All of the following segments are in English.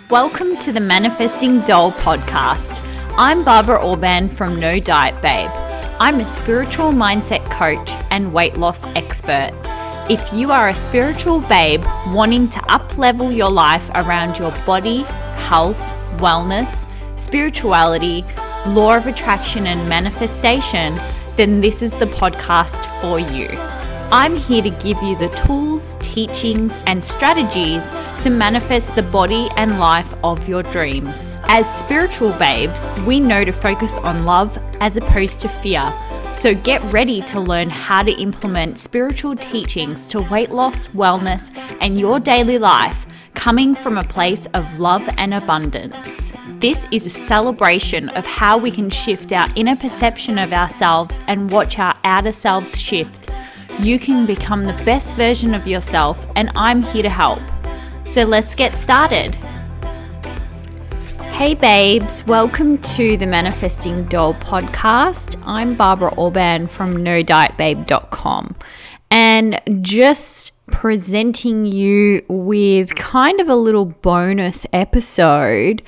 Welcome to the Manifesting Doll podcast. I'm Barbara Orban from No Diet Babe. I'm a spiritual mindset coach and weight loss expert. If you are a spiritual babe wanting to up-level your life around your body, health, wellness, spirituality, law of attraction and manifestation, then this is the podcast for you. I'm here to give you the tools, teachings, and strategies to manifest the body and life of your dreams. As spiritual babes, we know to focus on love as opposed to fear. So get ready to learn how to implement spiritual teachings to weight loss, wellness, and your daily life, coming from a place of love and abundance. This is a celebration of how we can shift our inner perception of ourselves and watch our outer selves shift. You can become the best version of yourself, and I'm here to help. So let's get started. Hey babes, welcome to the Manifesting Doll podcast. I'm Barbara Orban from NoDietBabe.com, and just presenting you with kind of a little bonus episode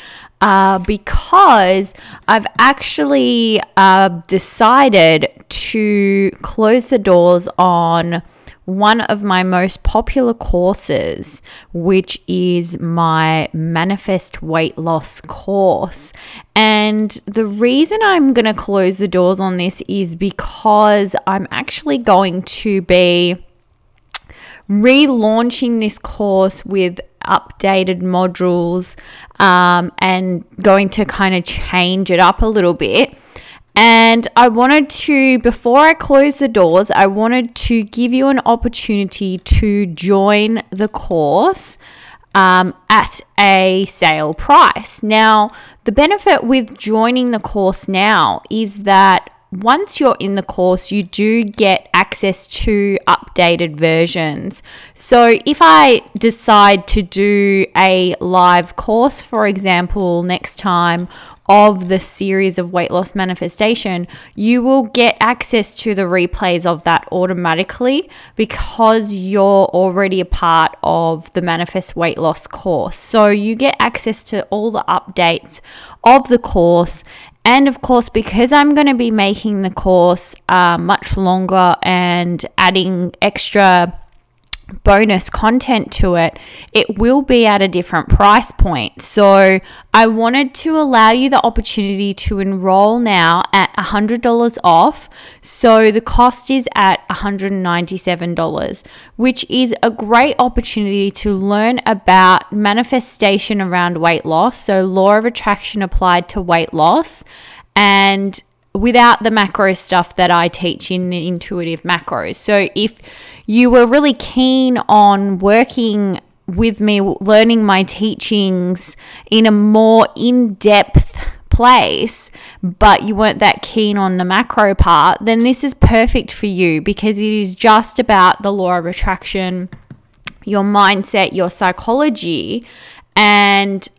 because I've actually decided to close the doors on one of my most popular courses, which is my Manifest Weight Loss course. And the reason I'm going to close the doors on this is because I'm actually going to be relaunching this course with updated modules and going to kind of change it up a little bit. And I wanted to, before I close the doors, I wanted to give you an opportunity to join the course at a sale price. Now, the benefit with joining the course now is that once you're in the course, you do get access to updated versions. So if I decide to do a live course, for example, next time of the series of weight loss manifestation, you will get access to the replays of that automatically because you're already a part of the Manifest Weight Loss course. So you get access to all the updates of the course. And of course, because I'm going to be making the course much longer and adding extra bonus content to it, it will be at a different price point. So I wanted to allow you the opportunity to enroll now at $100 off. So the cost is at $197, which is a great opportunity to learn about manifestation around weight loss. So law of attraction applied to weight loss, and without the macro stuff that I teach in the intuitive macros. So if you were really keen on working with me, learning my teachings in a more in-depth place, but you weren't that keen on the macro part, then this is perfect for you because it is just about the law of attraction, your mindset, your psychology, and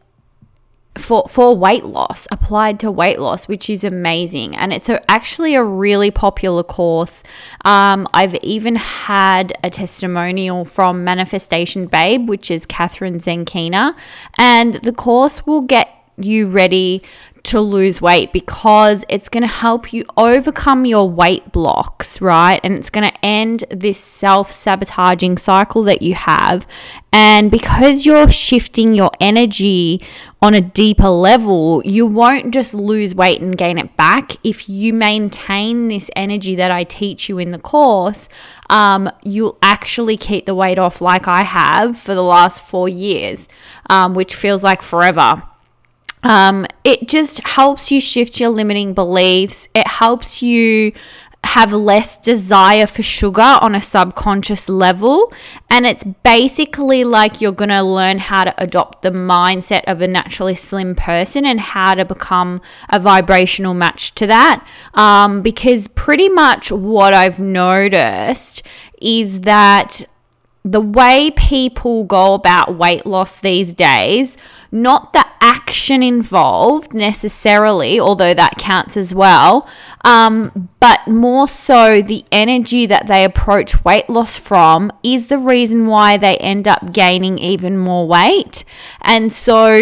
for weight loss, applied to weight loss, which is amazing. And it's actually a really popular course. I've even had a testimonial from Manifestation Babe, which is Catherine Zenkina, and the course will get you ready to lose weight because it's going to help you overcome your weight blocks, right? And it's going to end this self-sabotaging cycle that you have. And because you're shifting your energy on a deeper level, you won't just lose weight and gain it back. If you maintain this energy that I teach you in the course, you'll actually keep the weight off like I have for the last 4 years, which feels like forever. It just helps you shift your limiting beliefs. It helps you have less desire for sugar on a subconscious level. And it's basically like you're going to learn how to adopt the mindset of a naturally slim person and how to become a vibrational match to that. Because pretty much what I've noticed is that the way people go about weight loss these days, not the action involved necessarily, although that counts as well, but more so the energy that they approach weight loss from is the reason why they end up gaining even more weight. And so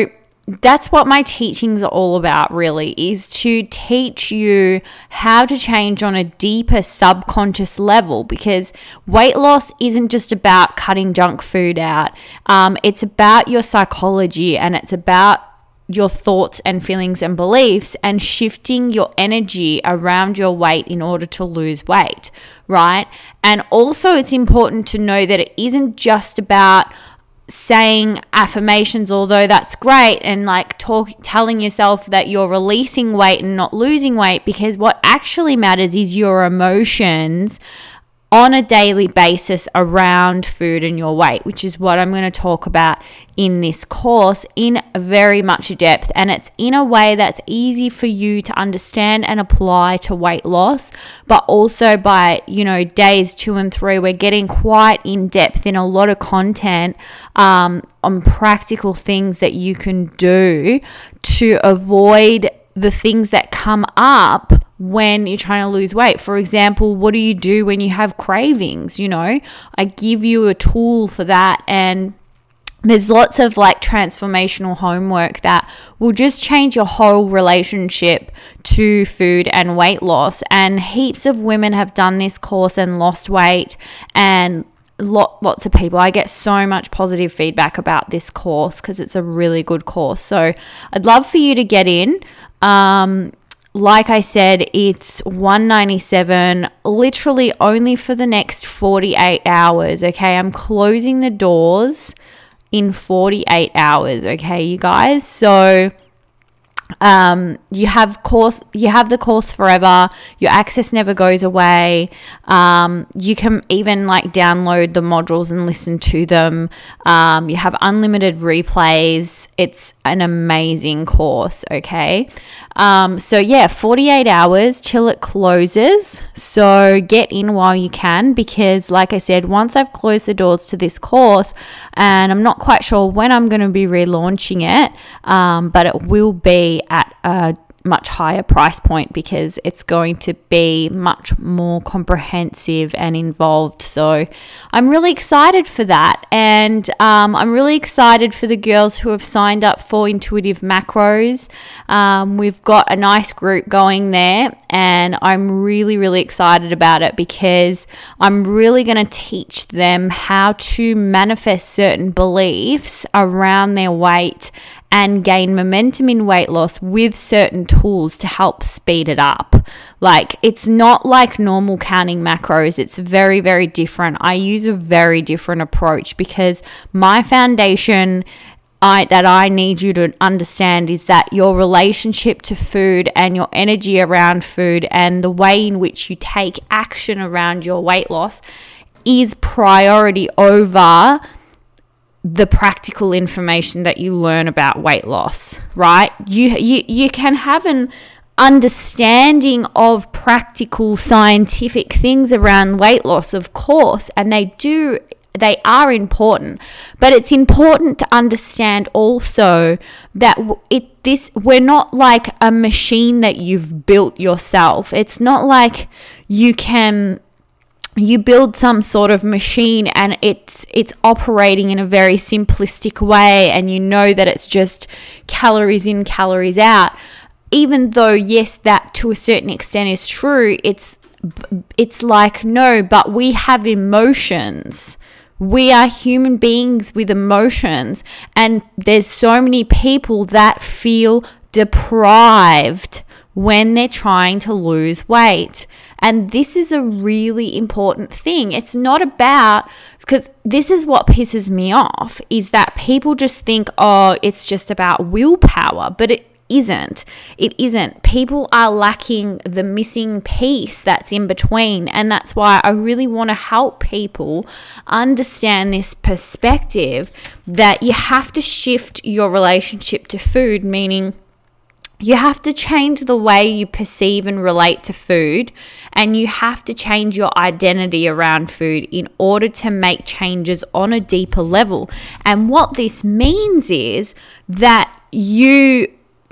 that's what my teachings are all about, really, is to teach you how to change on a deeper subconscious level, because weight loss isn't just about cutting junk food out. It's about your psychology, and it's about your thoughts and feelings and beliefs, and shifting your energy around your weight in order to lose weight, right? And also it's important to know that it isn't just about saying affirmations, although that's great, and like telling yourself that you're releasing weight and not losing weight, because what actually matters is your emotions on a daily basis around food and your weight, which is what I'm going to talk about in this course in very much depth. And it's in a way that's easy for you to understand and apply to weight loss, but also by, days 2 and 3, we're getting quite in depth in a lot of content on practical things that you can do to avoid the things that come up when you're trying to lose weight. For example, what do you do when you have cravings? I give you a tool for that, and there's lots of like transformational homework that will just change your whole relationship to food and weight loss. And heaps of women have done this course and lost weight, and lots of people. I get so much positive feedback about this course because it's a really good course. So I'd love for you to get in. Like I said, it's $197, literally only for the next 48 hours, okay? I'm closing the doors in 48 hours, okay, you guys? So you have the course forever. Your access never goes away. You can even like download the modules and listen to them. You have unlimited replays. It's an amazing course, okay? 48 hours till it closes. So get in while you can, because like I said, once I've closed the doors to this course, and I'm not quite sure when I'm going to be relaunching it, but it will be at a much higher price point, because it's going to be much more comprehensive and involved. So I'm really excited for that, and I'm really excited for the girls who have signed up for Intuitive Macros. We've got a nice group going there, and I'm really, really excited about it, because I'm really going to teach them how to manifest certain beliefs around their weight and gain momentum in weight loss with certain tools to help speed it up. Like, it's not like normal counting macros. It's very, very different. I use a very different approach, because my foundation that I need you to understand is that your relationship to food and your energy around food and the way in which you take action around your weight loss is priority over the practical information that you learn about weight loss, right? You can have an understanding of practical scientific things around weight loss, of course, and they are important, but it's important to understand also that we're not like a machine that you've built yourself. It's not like you build some sort of machine and it's operating in a very simplistic way, and you know that it's just calories in, calories out. Even though, yes, that to a certain extent is true, it's like, no, but we have emotions. We are human beings with emotions, and there's so many people that feel deprived when they're trying to lose weight. And this is a really important thing. It's not about, because this is what pisses me off, is that people just think, oh, it's just about willpower, but it isn't. It isn't. People are lacking the missing piece that's in between, and that's why I really want to help people understand this perspective that you have to shift your relationship to food, meaning you have to change the way you perceive and relate to food, and you have to change your identity around food in order to make changes on a deeper level. And what this means is that you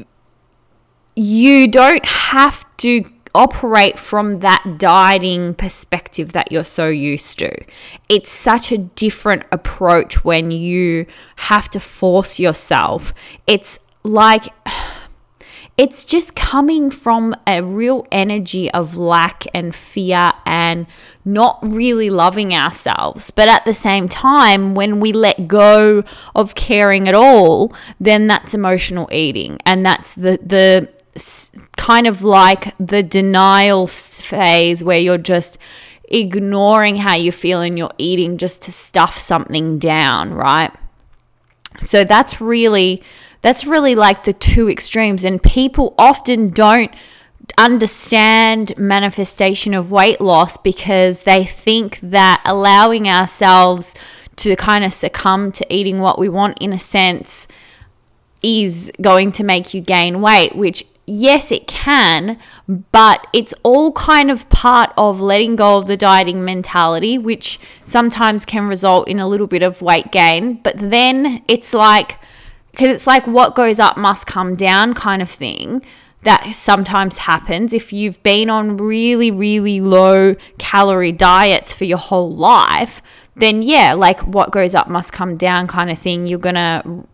don't have to operate from that dieting perspective that you're so used to. It's such a different approach when you have to force yourself. It's like, it's just coming from a real energy of lack and fear and not really loving ourselves. But at the same time, when we let go of caring at all, then that's emotional eating. And that's the kind of like the denial phase where you're just ignoring how you feel and you're eating just to stuff something down, right? So that's really like the two extremes, and people often don't understand manifestation of weight loss because they think that allowing ourselves to kind of succumb to eating what we want, in a sense, is going to make you gain weight, which yes, it can, but it's all kind of part of letting go of the dieting mentality, which sometimes can result in a little bit of weight gain. But then it's like, because it's like what goes up must come down kind of thing that sometimes happens. If you've been on really, really low calorie diets for your whole life, then yeah, like what goes up must come down kind of thing. You're going to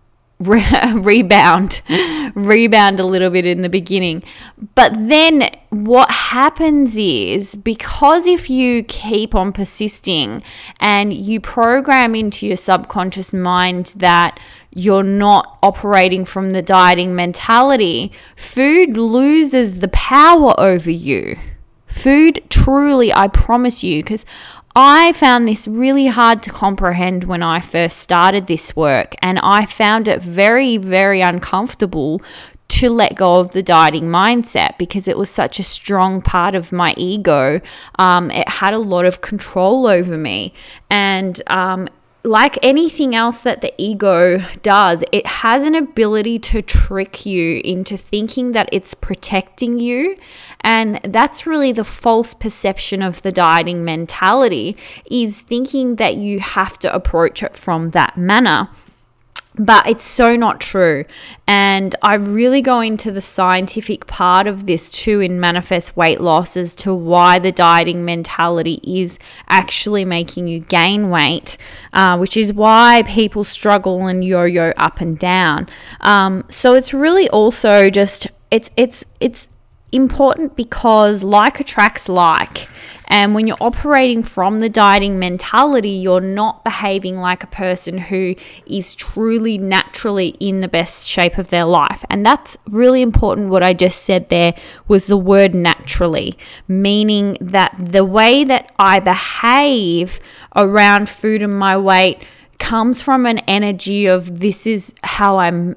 rebound a little bit in the beginning. But then what happens is, because if you keep on persisting and you program into your subconscious mind that you're not operating from the dieting mentality, food loses the power over you. Food truly, I promise you, because I found this really hard to comprehend when I first started this work, and I found it very, very uncomfortable to let go of the dieting mindset because it was such a strong part of my ego. It had a lot of control over me, and like anything else that the ego does, it has an ability to trick you into thinking that it's protecting you. And that's really the false perception of the dieting mentality, is thinking that you have to approach it from that manner. But it's so not true. And I really go into the scientific part of this too in Manifest Weight Loss as to why the dieting mentality is actually making you gain weight, which is why people struggle and yo-yo up and down. So it's really also just, it's important because like attracts like. And when you're operating from the dieting mentality, you're not behaving like a person who is truly naturally in the best shape of their life. And that's really important. What I just said there was the word naturally, meaning that the way that I behave around food and my weight comes from an energy of this is how I'm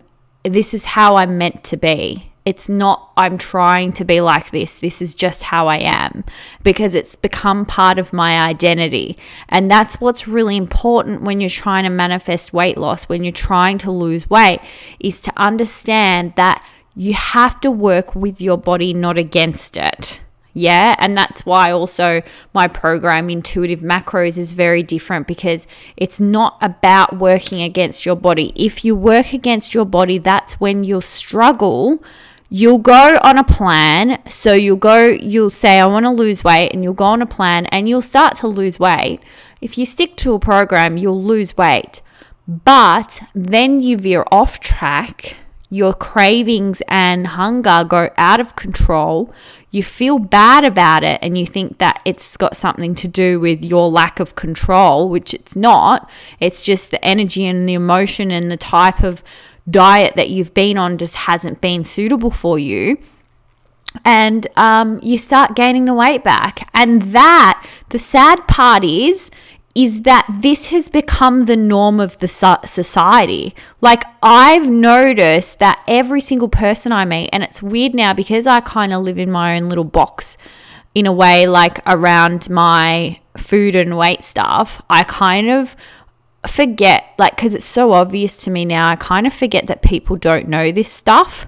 meant to be. It's not, I'm trying to be like this. This is just how I am, because it's become part of my identity. And that's what's really important when you're trying to manifest weight loss, when you're trying to lose weight, is to understand that you have to work with your body, not against it. Yeah. And that's why also my program, Intuitive Macros, is very different, because it's not about working against your body. If you work against your body, that's when you'll struggle. You'll go on a plan. So you'll say, I want to lose weight, and you'll go on a plan and you'll start to lose weight. If you stick to a program, you'll lose weight. But then you veer off track. Your cravings and hunger go out of control. You feel bad about it, and you think that it's got something to do with your lack of control, which it's not. It's just the energy and the emotion and the type of diet that you've been on just hasn't been suitable for you. And you start gaining the weight back. And that, the sad part is that this has become the norm of the society. Like, I've noticed that every single person I meet, and it's weird now because I kind of live in my own little box in a way, like around my food and weight stuff, I kind of forget, like, because it's so obvious to me now, I kind of forget that people don't know this stuff.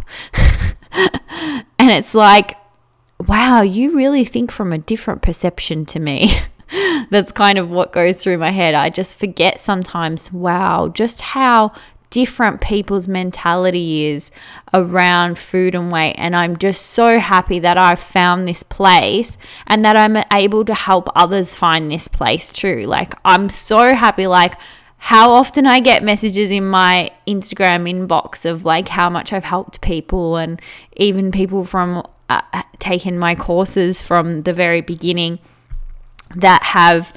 And it's like, wow, you really think from a different perception to me. That's kind of what goes through my head. I just forget sometimes, wow, just how different people's mentality is around food and weight. And I'm just so happy that I've found this place and that I'm able to help others find this place too. Like, I'm so happy, like, how often I get messages in my Instagram inbox of like how much I've helped people, and even people from taking my courses from the very beginning that have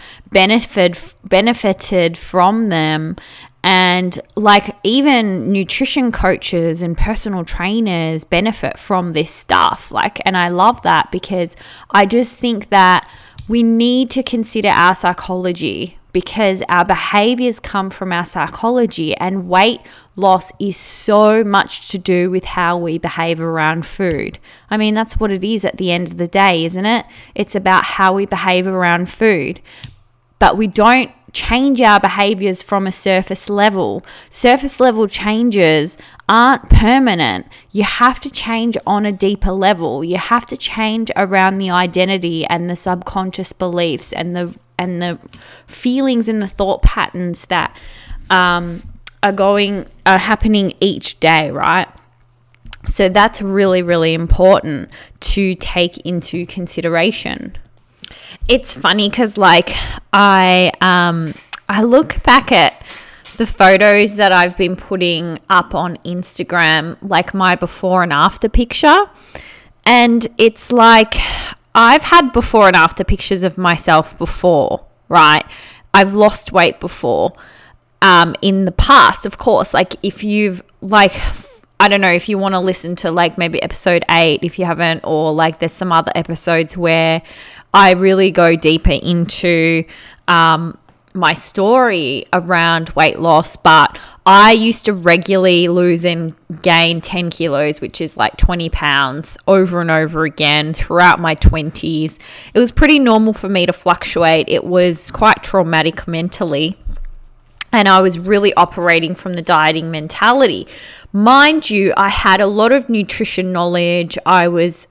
benefited from them. And like even nutrition coaches and personal trainers benefit from this stuff. Like, and I love that, because I just think that we need to consider our psychology, because our behaviors come from our psychology, and weight loss is so much to do with how we behave around food. I mean, that's what it is at the end of the day, isn't it? It's about how we behave around food. But we don't change our behaviors from a surface level. Surface level changes aren't permanent. You have to change on a deeper level. You have to change around the identity and the subconscious beliefs and the feelings and the thought patterns that are happening each day, right? So that's really, really important to take into consideration. It's funny because like I look back at the photos that I've been putting up on Instagram, like my before and after picture, and it's like I've had before and after pictures of myself before, right? I've lost weight before in the past, of course. Like if you've like, I don't know if you want to listen to like maybe episode 8 if you haven't, or like there's some other episodes where I really go deeper into my story around weight loss. But I used to regularly lose and gain 10 kilos, which is like 20 pounds over and over again throughout my 20s. It was pretty normal for me to fluctuate. It was quite traumatic mentally. And I was really operating from the dieting mentality. Mind you, I had a lot of nutrition knowledge. I was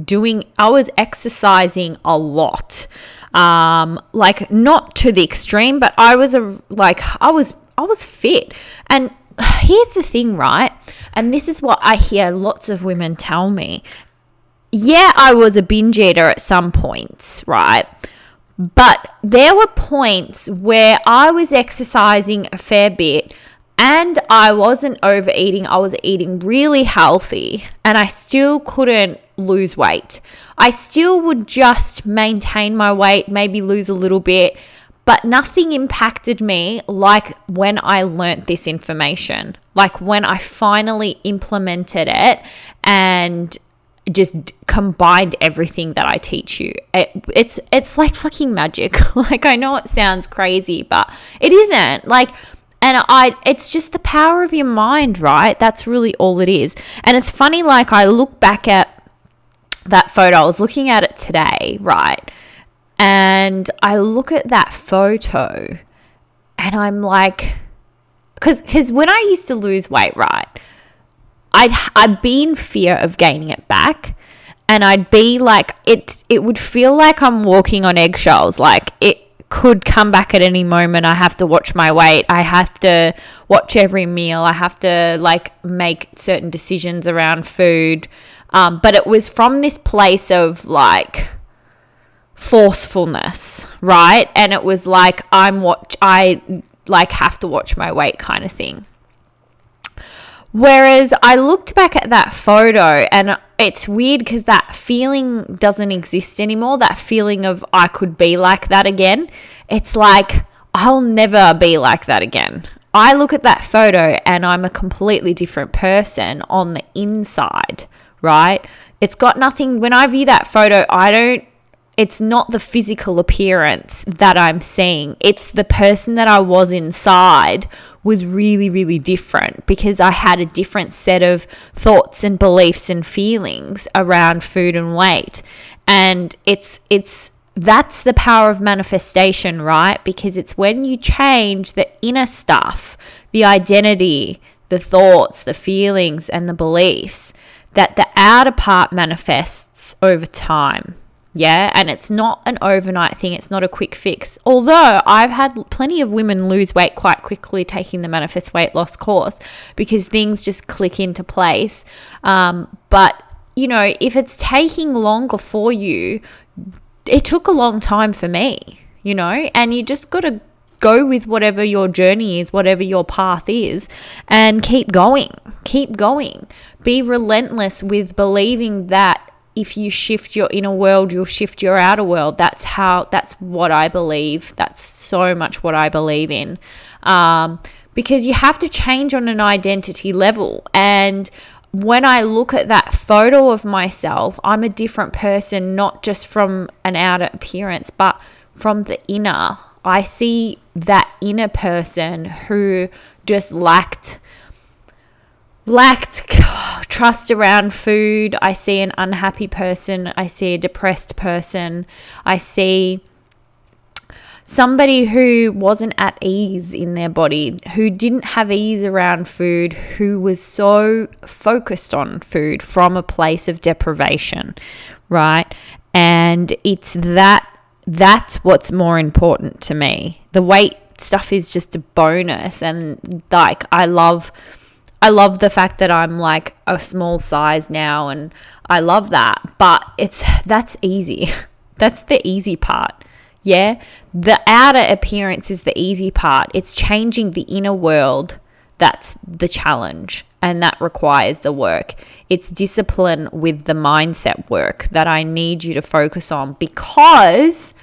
exercising a lot. Like not to the extreme, but I was fit. And here's the thing, right? And this is what I hear lots of women tell me. Yeah, I was a binge eater at some points, right? But there were points where I was exercising a fair bit and I wasn't overeating. I was eating really healthy and I still couldn't lose weight. I still would just maintain my weight, maybe lose a little bit, but nothing impacted me like when I learnt this information, like when I finally implemented it and just combined everything that I teach you. It's like fucking magic. Like I know it sounds crazy, but it isn't. Like, and it's just the power of your mind, right? That's really all it is. And it's funny, like I look back at that photo, I was looking at it today, right? And I look at that photo and I'm like, because when I used to lose weight, right, I'd be in fear of gaining it back, and I'd be like, it would feel like I'm walking on eggshells. Like it could come back at any moment. I have to watch my weight. I have to watch every meal. I have to like make certain decisions around food. But it was from this place of like forcefulness, right? And it was like I like have to watch my weight kind of thing. Whereas I looked back at that photo and it's weird because that feeling doesn't exist anymore. That feeling of I could be like that again. It's like I'll never be like that again. I look at that photo and I'm a completely different person on the inside, right? It's got nothing, when I view that photo, it's not the physical appearance that I'm seeing. It's the person that I was inside was really, really different because I had a different set of thoughts and beliefs and feelings around food and weight. And that's the power of manifestation, right? Because it's when you change the inner stuff, the identity, the thoughts, the feelings, and the beliefs, that the outer part manifests over time. Yeah, and it's not an overnight thing. It's not a quick fix. Although I've had plenty of women lose weight quite quickly taking the Manifest Weight Loss course because things just click into place. But, you know, if it's taking longer for you, it took a long time for me, you know, and you just got to go with whatever your journey is, whatever your path is, and keep going. Be relentless with believing that if you shift your inner world, you'll shift your outer world. That's what I believe. That's so much what I believe in. Because you have to change on an identity level. And when I look at that photo of myself, I'm a different person, not just from an outer appearance, but from the inner. I see that inner person who just lacked trust around food. I see an unhappy person. I see a depressed person. I see somebody who wasn't at ease in their body, who didn't have ease around food, who was so focused on food from a place of deprivation, right? And it's that's what's more important to me. The weight stuff is just a bonus, and like I love the fact that I'm like a small size now, and I love that, but that's easy. That's the easy part. Yeah, the outer appearance is the easy part. It's changing the inner world that's the challenge, and that requires the work. It's discipline with the mindset work that I need you to focus on, because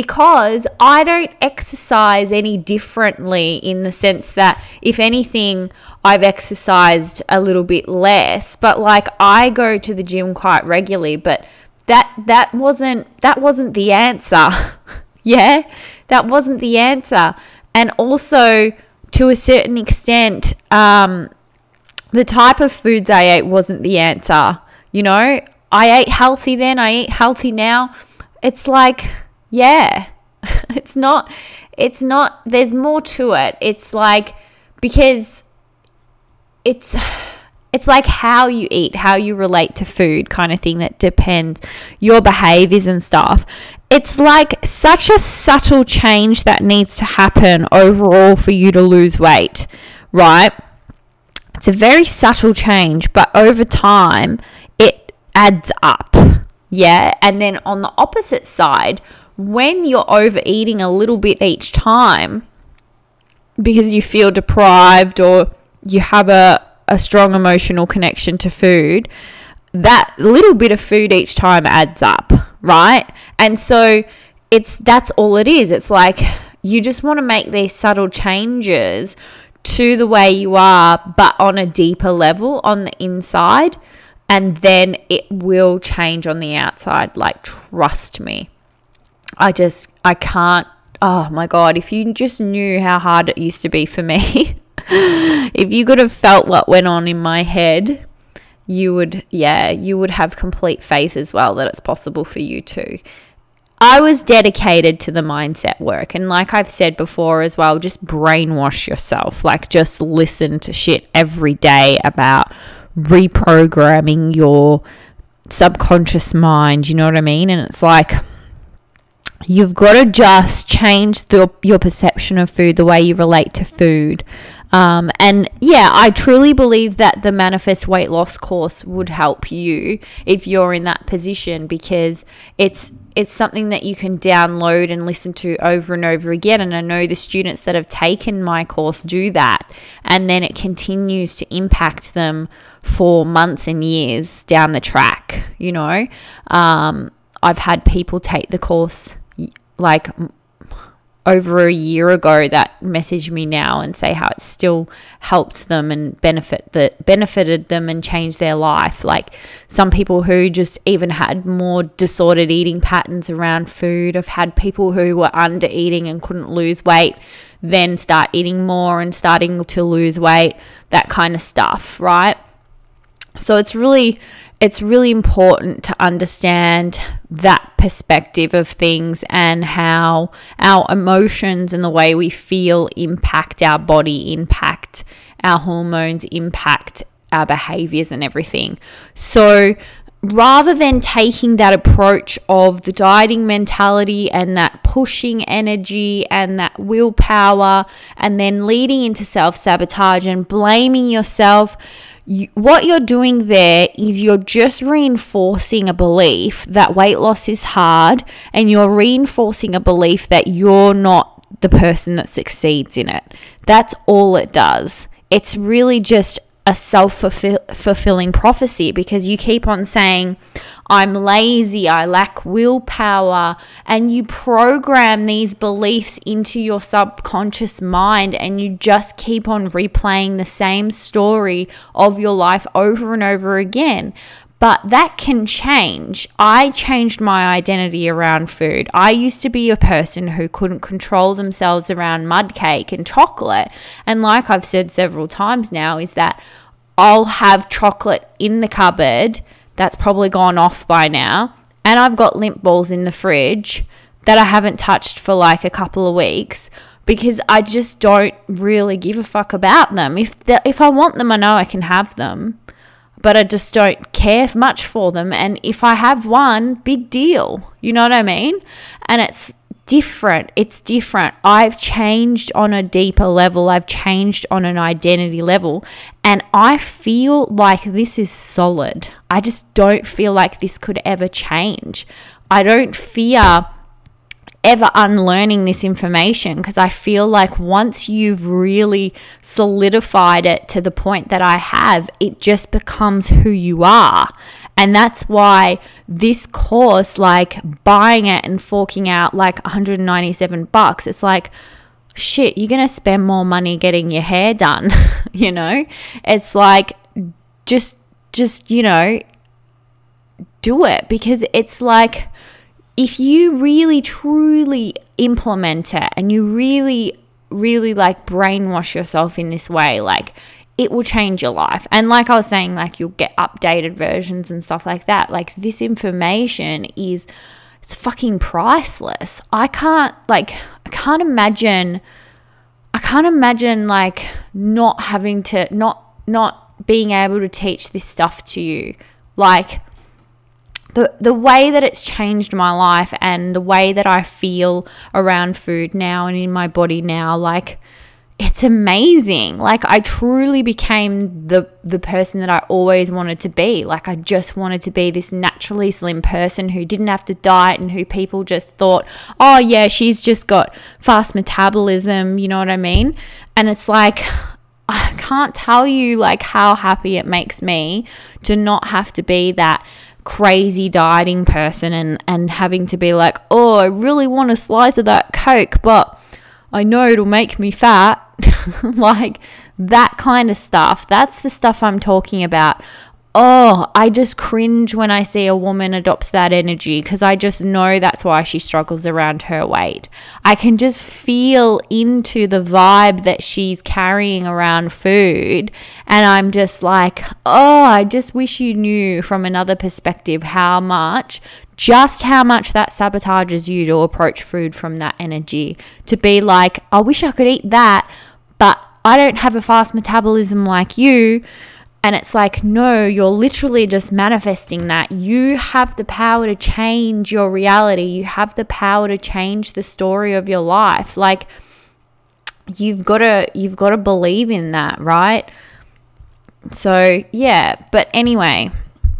I don't exercise any differently, in the sense that if anything, I've exercised a little bit less, but like I go to the gym quite regularly, but that wasn't the answer. Yeah, that wasn't the answer. And also, to a certain extent, the type of foods I ate wasn't the answer. You know, I ate healthy then, I eat healthy now. It's like, yeah, it's not, there's more to it. It's like, because it's like how you eat, how you relate to food kind of thing, that depends your behaviors and stuff. It's like such a subtle change that needs to happen overall for you to lose weight, right? It's a very subtle change, but over time it adds up. Yeah. And then on the opposite side, when you're overeating a little bit each time because you feel deprived or you have a strong emotional connection to food, that little bit of food each time adds up, right? And so that's all it is. It's like you just want to make these subtle changes to the way you are, but on a deeper level on the inside, and then it will change on the outside. Like, trust me. I can't, oh my God, if you just knew how hard it used to be for me, if you could have felt what went on in my head, you would have complete faith as well that it's possible for you too. I was dedicated to the mindset work, and like I've said before as well, just brainwash yourself. Like, just listen to shit every day about reprogramming your subconscious mind, you know what I mean? And it's like, you've got to just change your perception of food, the way you relate to food. And yeah, I truly believe that the Manifest Weight Loss course would help you if you're in that position, because it's something that you can download and listen to over and over again. And I know the students that have taken my course do that, and then it continues to impact them for months and years down the track. You know, I've had people take the course like over a year ago that message me now and say how it still helped them and benefited them and changed their life. Like, some people who just even had more disordered eating patterns around food. I've had people who were under eating and couldn't lose weight then start eating more and starting to lose weight, that kind of stuff, right? So it's really important to understand that perspective of things, and how our emotions and the way we feel impact our body, impact our hormones, impact our behaviors and everything. So rather than taking that approach of the dieting mentality and that pushing energy and that willpower and then leading into self-sabotage and blaming yourself, what you're doing there is you're just reinforcing a belief that weight loss is hard, and you're reinforcing a belief that you're not the person that succeeds in it. That's all it does. It's really just a self-fulfilling prophecy, because you keep on saying, I'm lazy, I lack willpower, and you program these beliefs into your subconscious mind, and you just keep on replaying the same story of your life over and over again. But that can change. I changed my identity around food. I used to be a person who couldn't control themselves around mud cake and chocolate. And like I've said several times now, is that I'll have chocolate in the cupboard that's probably gone off by now. And I've got limp balls in the fridge that I haven't touched for like a couple of weeks, because I just don't really give a fuck about them. If I want them, I know I can have them, but I just don't care much for them. And if I have one, big deal. You know what I mean? And it's different. It's different. I've changed on a deeper level. I've changed on an identity level. And I feel like this is solid. I just don't feel like this could ever change. I don't fear ever unlearning this information, because I feel like once you've really solidified it to the point that I have, it just becomes who you are. And that's why this course, like buying it and forking out like $197, it's like, shit, you're going to spend more money getting your hair done. You know, it's like, just, you know, do it, because it's like, if you really truly implement it and you really, really like brainwash yourself in this way, like it will change your life. And like I was saying, like you'll get updated versions and stuff like that. Like this information it's fucking priceless. I can't imagine like not having to, not being able to teach this stuff to you. Like, the way that it's changed my life and the way that I feel around food now and in my body now, like it's amazing. Like I truly became the person that I always wanted to be. Like I just wanted to be this naturally slim person who didn't have to diet and who people just thought, oh yeah, she's just got fast metabolism, you know what I mean? And it's like, I can't tell you like how happy it makes me to not have to be that crazy dieting person and having to be like, oh, I really want a slice of that Coke, but I know it'll make me fat. Like that kind of stuff. That's the stuff I'm talking about. Oh, I just cringe when I see a woman adopts that energy, because I just know that's why she struggles around her weight. I can just feel into the vibe that she's carrying around food, and I'm just like, oh, I just wish you knew from another perspective how much that sabotages you to approach food from that energy, to be like, I wish I could eat that, but I don't have a fast metabolism like you. And it's like, no, you're literally just manifesting that. You have the power to change your reality. You have the power to change the story of your life. Like you've got to believe in that, right? So, yeah, but anyway,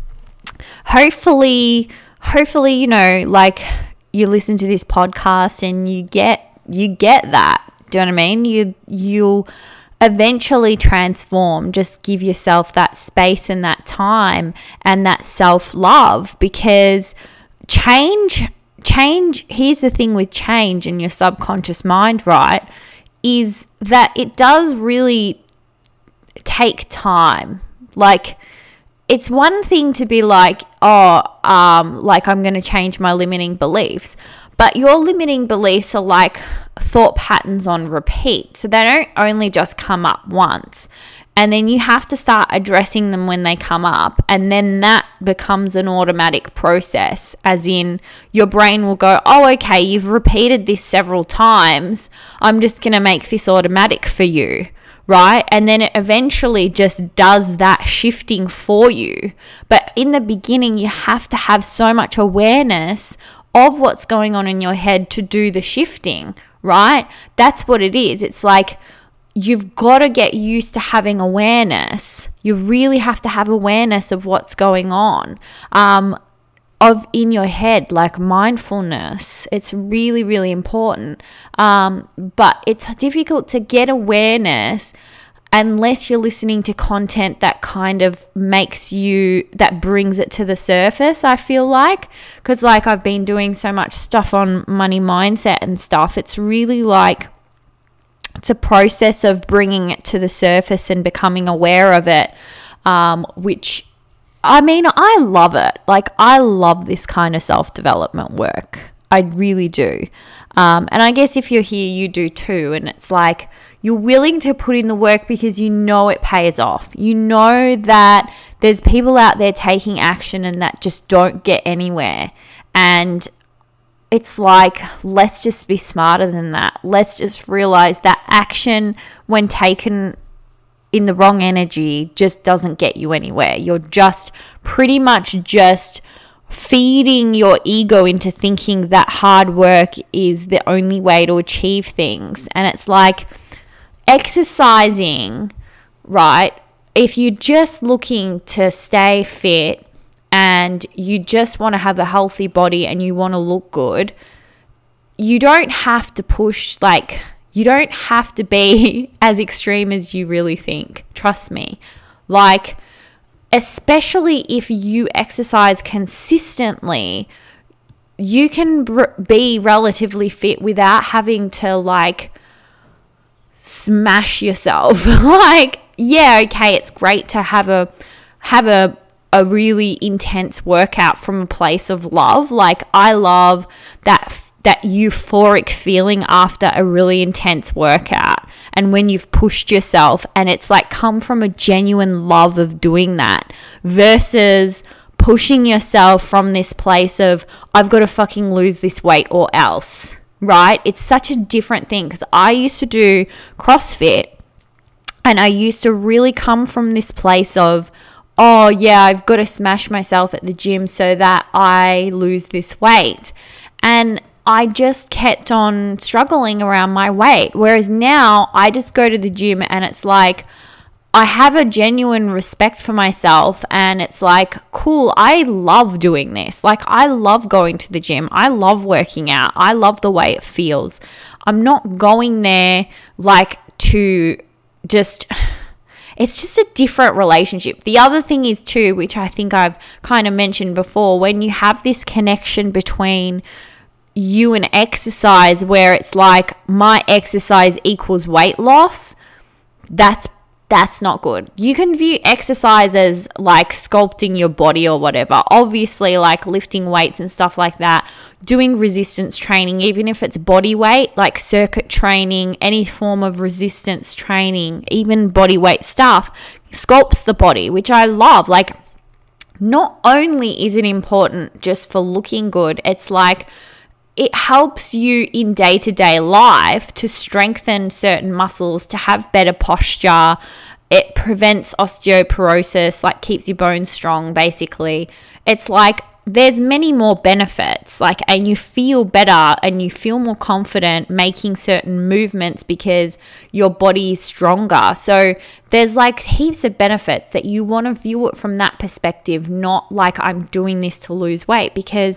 hopefully, you know, like you listen to this podcast and you get that. Do you know what I mean? You'll eventually transform. Just give yourself that space and that time and that self-love, because change, here's the thing with change in your subconscious mind, right, is that it does really take time. Like it's one thing to be like, like I'm going to change my limiting beliefs, but your limiting beliefs are like thought patterns on repeat. So they don't only just come up once. And then you have to start addressing them when they come up. And then that becomes an automatic process, as in your brain will go, oh, okay, you've repeated this several times. I'm just going to make this automatic for you, right? And then it eventually just does that shifting for you. But in the beginning, you have to have so much awareness of what's going on in your head to do the shifting, right? That's what it is. It's like you've got to get used to having awareness. You really have to have awareness of what's going on. of in your head, like mindfulness. It's really, really important. But it's difficult to get awareness unless you're listening to content that kind of that brings it to the surface, I feel like. Because like I've been doing so much stuff on money mindset and stuff, it's really like, it's a process of bringing it to the surface and becoming aware of it, which, I mean, I love it. Like, I love this kind of self-development work. I really do. And I guess if you're here, you do too. And it's like, you're willing to put in the work because you know it pays off. You know that there's people out there taking action and that just don't get anywhere. And it's like, let's just be smarter than that. Let's just realize that action, when taken in the wrong energy, just doesn't get you anywhere. You're just pretty much just feeding your ego into thinking that hard work is the only way to achieve things. And it's like exercising, right? If you're just looking to stay fit and you just want to have a healthy body and you want to look good, you don't have to push, like, you don't have to be as extreme as you really think. Trust me. Like, especially if you exercise consistently, you can be relatively fit without having to, like, smash yourself. Like, yeah, okay, it's great to have a really intense workout from a place of love. Like, I love that euphoric feeling after a really intense workout, and when you've pushed yourself and it's like come from a genuine love of doing that, versus pushing yourself from this place of I've got to fucking lose this weight or else, right? It's such a different thing, because I used to do CrossFit and I used to really come from this place of, oh yeah, I've got to smash myself at the gym so that I lose this weight. And I just kept on struggling around my weight. Whereas now I just go to the gym and it's like, I have a genuine respect for myself, and it's like, cool, I love doing this. Like, I love going to the gym. I love working out. I love the way it feels. I'm not going there like to just, it's just a different relationship. The other thing is too, which I think I've kind of mentioned before, when you have this connection between you and exercise, where it's like my exercise equals weight loss, that's not good. You can view exercise as like sculpting your body or whatever. Obviously, like lifting weights and stuff like that, doing resistance training, even if it's body weight, like circuit training, any form of resistance training, even body weight stuff, sculpts the body, which I love. Like, not only is it important just for looking good, it's like it helps you in day-to-day life to strengthen certain muscles, to have better posture. It prevents osteoporosis, like keeps your bones strong, basically. It's like there's many more benefits, like, and you feel better and you feel more confident making certain movements because your body is stronger. So there's like heaps of benefits that you want to view it from that perspective, not like I'm doing this to lose weight, because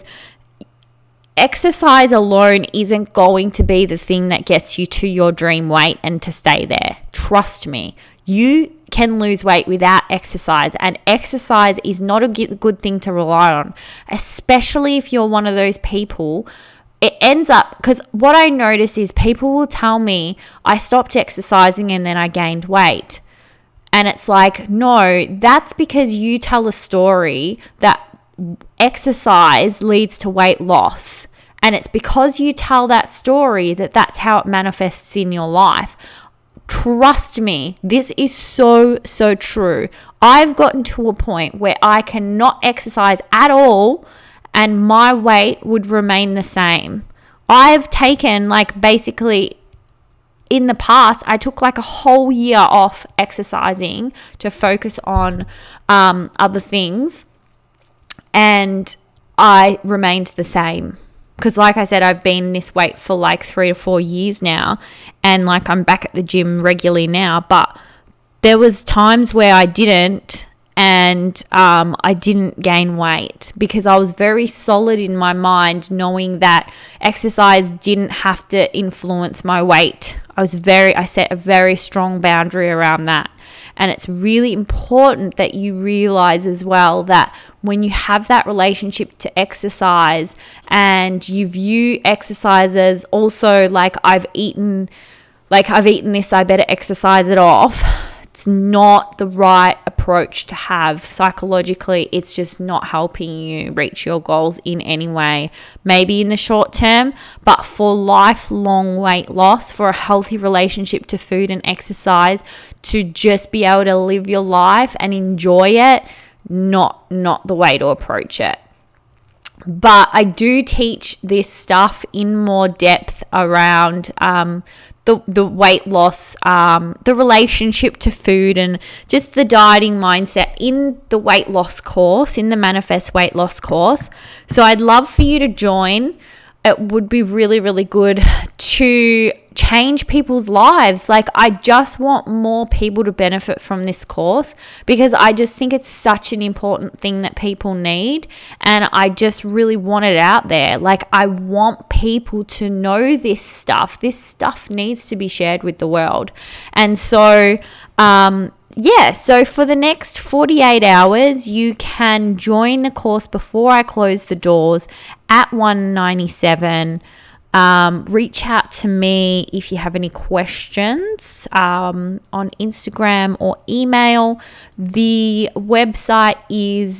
exercise alone isn't going to be the thing that gets you to your dream weight and to stay there. Trust me, you can lose weight without exercise, and exercise is not a good thing to rely on, especially if you're one of those people. It ends up, because what I notice is people will tell me I stopped exercising and then I gained weight. And it's like, no, that's because you tell a story that exercise leads to weight loss, and it's because you tell that story that that's how it manifests in your life. Trust me, this is so true. I've gotten to a point where I cannot exercise at all and my weight would remain the same. I've taken, like, basically in the past, I took like a whole year off exercising to focus on other things, and I remained the same. Because like I said, I've been this weight for like 3 to 4 years now, and like I'm back at the gym regularly now, but there was times where I didn't, and I didn't gain weight because I was very solid in my mind, knowing that exercise didn't have to influence my weight. I set a very strong boundary around that. And it's really important that you realize as well that when you have that relationship to exercise and you view exercise as also like I've eaten this, I better exercise it off. It's not the right approach to have. Psychologically, it's just not helping you reach your goals in any way. Maybe in the short term, but for lifelong weight loss, for a healthy relationship to food and exercise, to just be able to live your life and enjoy it, not the way to approach it. But I do teach this stuff in more depth around the weight loss, the relationship to food, and just the dieting mindset in the weight loss course, in the Manifest Weight Loss course. So I'd love for you to join. It would be really, really good to change people's lives. Like, I just want more people to benefit from this course because I just think it's such an important thing that people need, and I just really want it out there. Like, I want people to know this stuff. This stuff needs to be shared with the world. And so, so for the next 48 hours, you can join the course before I close the doors at $197. Reach out to me if you have any questions on Instagram or email. The website is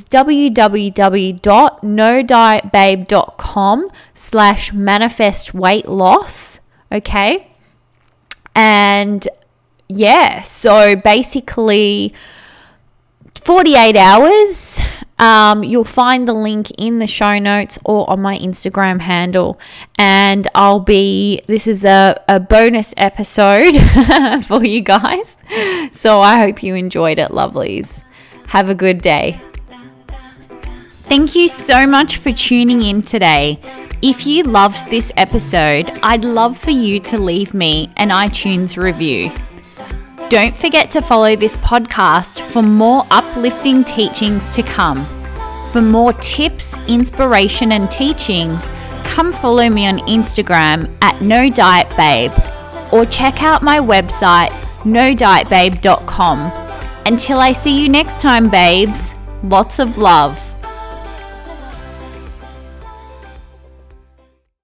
www.nodietbabe.com/manifestweightloss. Okay. And so basically 48 hours. You'll find the link in the show notes or on my Instagram handle, and this is a bonus episode for you guys. So I hope you enjoyed it, lovelies. Have a good day. Thank you so much for tuning in today. If you loved this episode, I'd love for you to leave me an iTunes review. Don't forget to follow this podcast for more uplifting teachings to come. For more tips, inspiration, and teachings, come follow me on Instagram at NoDietBabe or check out my website, nodietbabe.com. Until I see you next time, babes, lots of love.